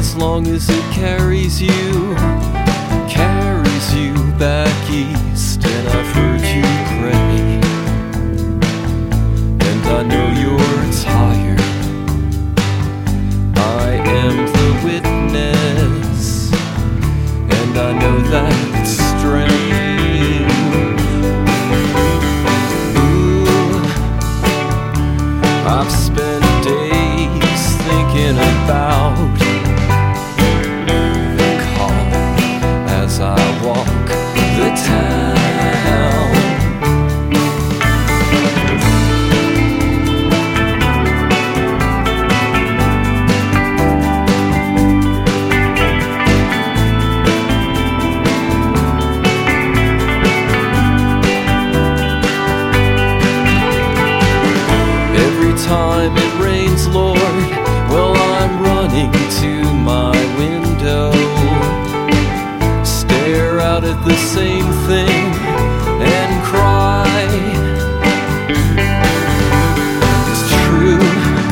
as long as it carries you back east. And I've heard you pray, and I know you're tired. I am the witness, and I know that strange. Ooh, I've spent days thinking about the call as I walk the town. Every time it rains, Lord, well, I'm running to my window, stare out at the same thing and cry. It's true,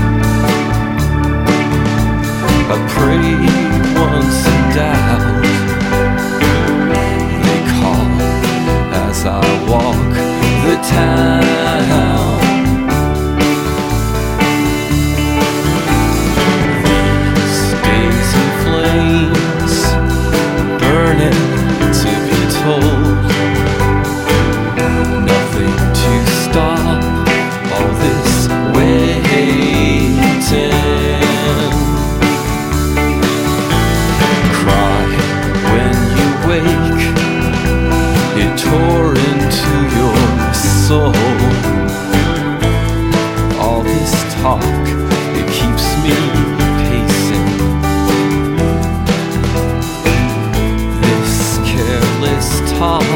I prayed once and doubt. They call as I walk the town. Nothing to stop all this waiting. Cry when you wake, it tore into your soul. All this talk, it keeps me pacing. This careless talk